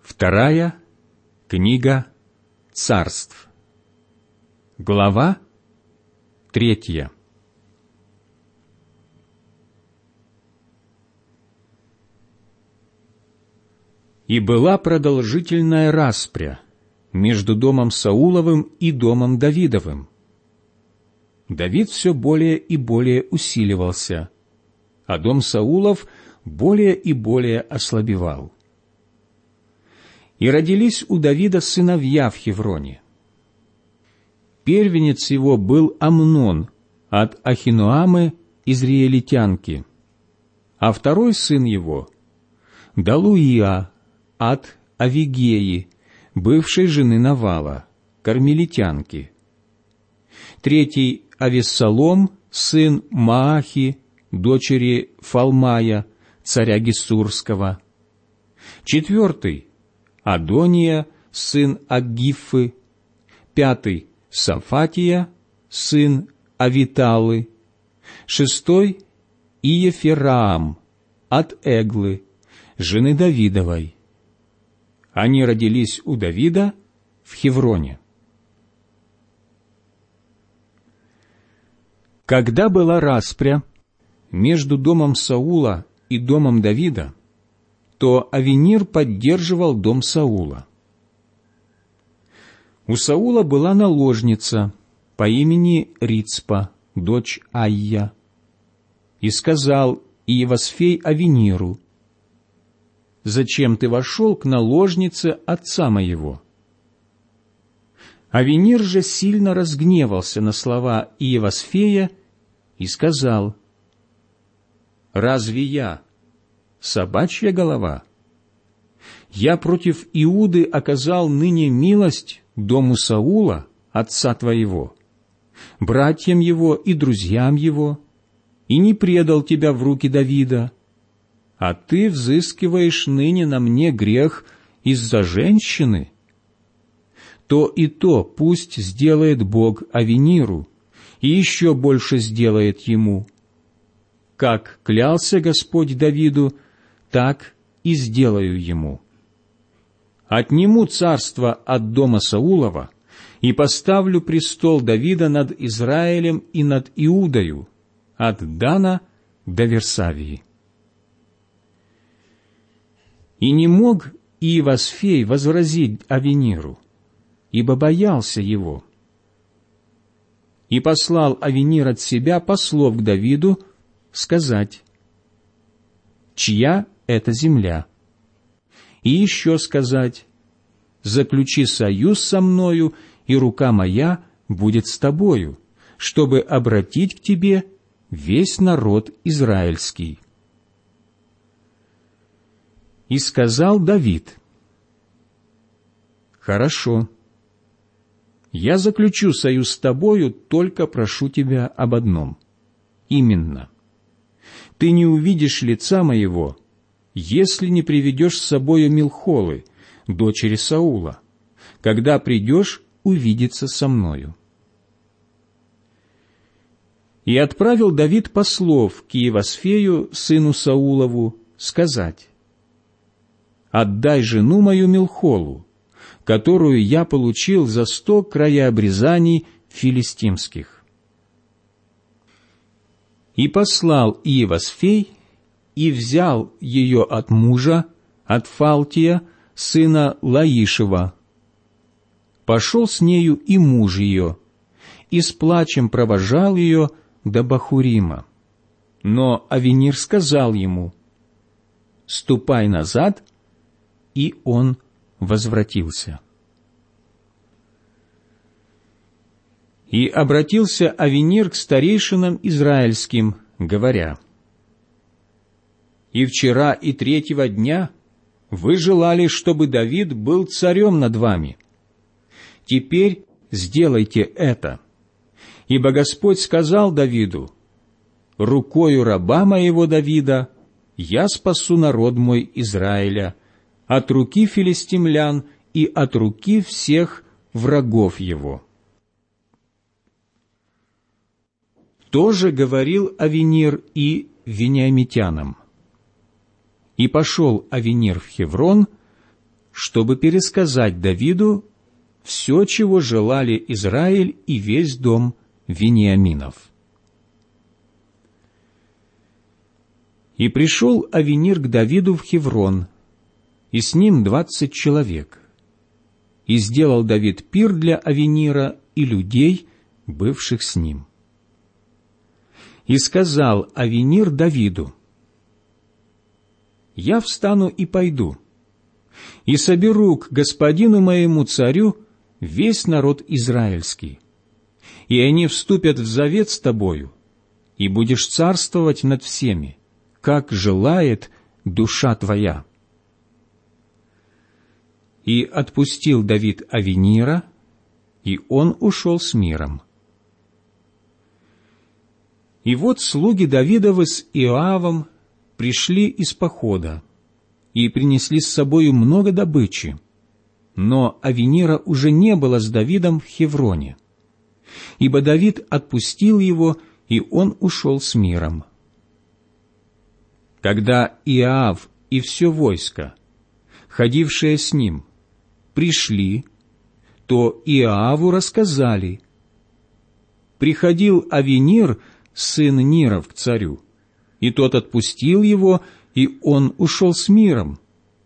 Вторая книга Царств. Глава 3. И была продолжительная распря между домом Сауловым и домом Давидовым. Давид все более и более усиливался, а дом Саулов более и более ослабевал. И родились у Давида сыновья в Хевроне. Первенец его был Амнон от Ахинуамы израилитянки, а второй сын его — Далуия от Авигеи, бывшей жены Навала, кармелитянки. Третий — Авессалом, сын Маахи, дочери Фалмая, царя Гессурского. Четвертый — Адония, сын Аггифы. Пятый — Сафатия, сын Авиталы. Шестой — Иефераам от Эглы, жены Давидовой. Они родились у Давида в Хевроне. Когда была распря между домом Саула и домом Давида, то Авенир поддерживал дом Саула. У Саула была наложница по имени Рицпа, дочь Айя. И сказал Иевасфей Авениру: «Зачем ты вошел к наложнице отца моего?» Авенир же сильно разгневался на слова Иевасфея и сказал: «Разве я собачья голова? Я против Иуды оказал ныне милость дому Саула, отца твоего, братьям его и друзьям его, и не предал тебя в руки Давида, а ты взыскиваешь ныне на мне грех из-за женщины? То и то пусть сделает Бог Авениру, и еще больше сделает ему. Как клялся Господь Давиду, так и сделаю ему. Отниму царство от дома Саулова и поставлю престол Давида над Израилем и над Иудою, от Дана до Версавии». И не мог Иевасфей возразить Авениру, ибо боялся его. И послал Авенир от себя послов к Давиду сказать: «Чья это земля?» И еще сказать: «Заключи союз со мною, и рука моя будет с тобою, чтобы обратить к тебе весь народ израильский». И сказал Давид: «Хорошо, я заключу союз с тобою, только прошу тебя об одном. Именно, ты не увидишь лица моего, если не приведешь с собою Милхолы, дочери Саула, когда придешь увидеться со мною». И отправил Давид послов к Иевасфею, сыну Саулову, сказать: «Отдай жену мою Милхолу, которую я получил за 100 краеобрезаний филистимских». И послал Иевасфей, и взял ее от мужа, от Фалтия, сына Лаишева. Пошел с нею и муж ее, и с плачем провожал ее до Бахурима. Но Авенир сказал ему: «Ступай назад», и он возвратился. И обратился Авенир к старейшинам израильским, говоря: «И вчера, и 3-го дня вы желали, чтобы Давид был царем над вами. Теперь сделайте это, ибо Господь сказал Давиду: рукою раба моего Давида я спасу народ мой Израиля от руки филистимлян и от руки всех врагов его». Тоже говорил Авенир и вениамитянам. И пошел Авенир в Хеврон, чтобы пересказать Давиду все, чего желали Израиль и весь дом Вениаминов. И пришел Авенир к Давиду в Хеврон, и с ним 20 человек. И сделал Давид пир для Авенира и людей, бывших с ним. И сказал Авенир Давиду: «Я встану и пойду, и соберу к господину моему царю весь народ израильский, и они вступят в завет с тобою, и будешь царствовать над всеми, как желает душа твоя». И отпустил Давид Авенира, и он ушел с миром. И вот слуги Давидовы с Иоавом пришли из похода и принесли с собою много добычи, но Авенира уже не было с Давидом в Хевроне, ибо Давид отпустил его, и он ушел с миром. Когда Иоав и все войско, ходившее с ним, пришли, то Иоаву рассказали: «Приходил Авенир, сын Ниров, к царю, и тот отпустил его, и он ушел с миром».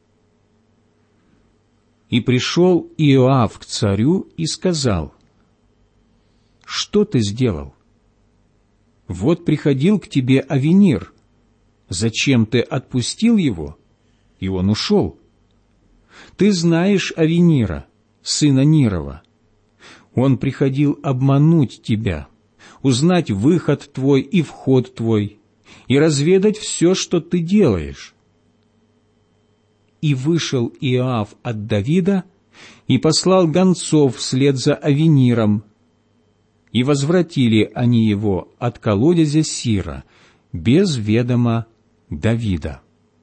И пришел Иоав к царю и сказал: «Что ты сделал? Вот приходил к тебе Авенир. Зачем ты отпустил его, и он ушел? Ты знаешь Авенира, сына Нирова. Он приходил обмануть тебя, узнать выход твой и вход твой, и разведать все, что ты делаешь». И вышел Иоав от Давида и послал гонцов вслед за Авениром, и возвратили они его от колодезя Сира без ведома Давида.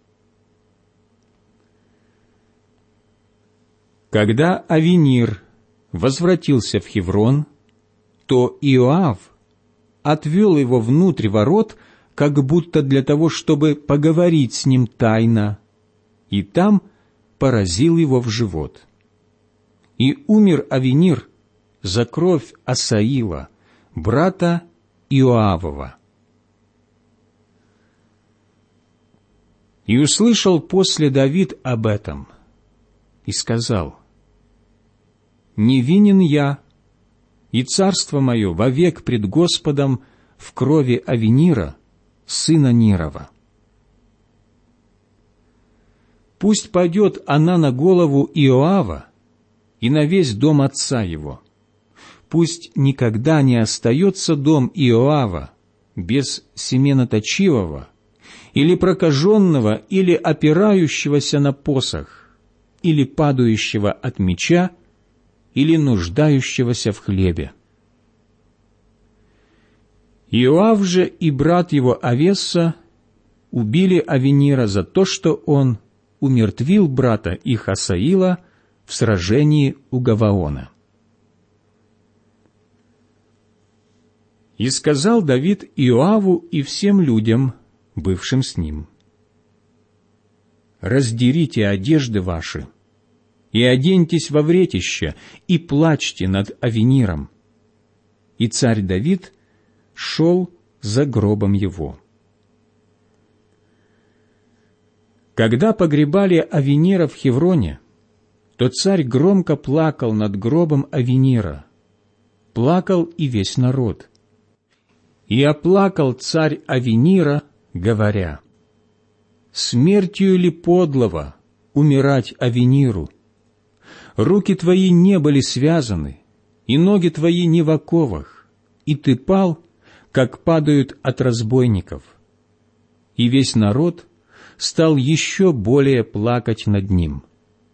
Когда Авенир возвратился в Хеврон, то Иоав отвел его внутрь ворот, как будто для того, чтобы поговорить с ним тайно, и там поразил его в живот. И умер Авенир за кровь Асаила, брата Иоавова. И услышал после Давид об этом, и сказал: «Невинен я, и царство мое вовек пред Господом в крови Авенира, сына Нирова. Пусть падет она на голову Иоава и на весь дом отца его. Пусть никогда не остается дом Иоава без семеноточивого, или прокаженного, или опирающегося на посох, или падающего от меча, или нуждающегося в хлебе». Иоав же и брат его Авесса убили Авенира за то, что он умертвил брата их Асаила в сражении у Гаваона. И сказал Давид Иоаву и всем людям, бывшим с ним: «Раздерите одежды ваши, и оденьтесь во вретище, и плачьте над Авениром». И царь Давид шел за гробом его. Когда погребали Авенира в Хевроне, то царь громко плакал над гробом Авенира, плакал и весь народ. И оплакал царь Авенира, говоря: «Смертью ли подлого умирать Авениру? Руки твои не были связаны, и ноги твои не в оковах, и ты пал, как падают от разбойников». И весь народ стал еще более плакать над ним.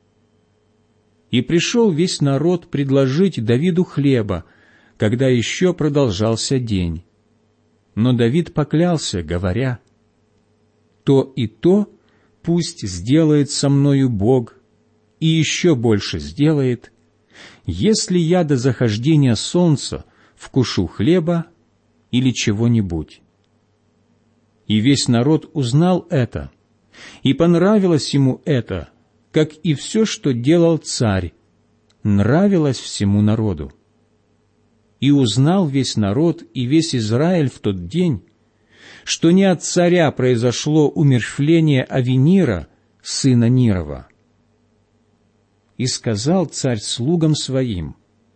И пришел весь народ предложить Давиду хлеба, когда еще продолжался день. Но Давид поклялся, говоря: «То и то пусть сделает со мною Бог, и еще больше сделает, если я до захождения солнца вкушу хлеба или чего-нибудь». И весь народ узнал это, и понравилось ему это, как и все, что делал царь, нравилось всему народу. И узнал весь народ и весь Израиль в тот день, что не от царя произошло умерщвление Авенира, сына Нирова. И сказал царь слугам своим: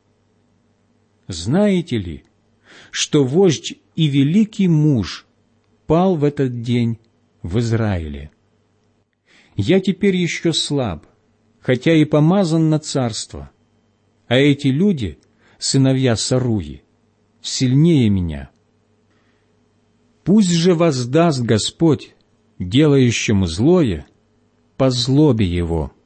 «Знаете ли, что вождь и великий муж пал в этот день в Израиле? Я теперь еще слаб, хотя и помазан на царство, а эти люди, сыновья Саруи, сильнее меня. Пусть же воздаст Господь, делающему злое, по злобе его».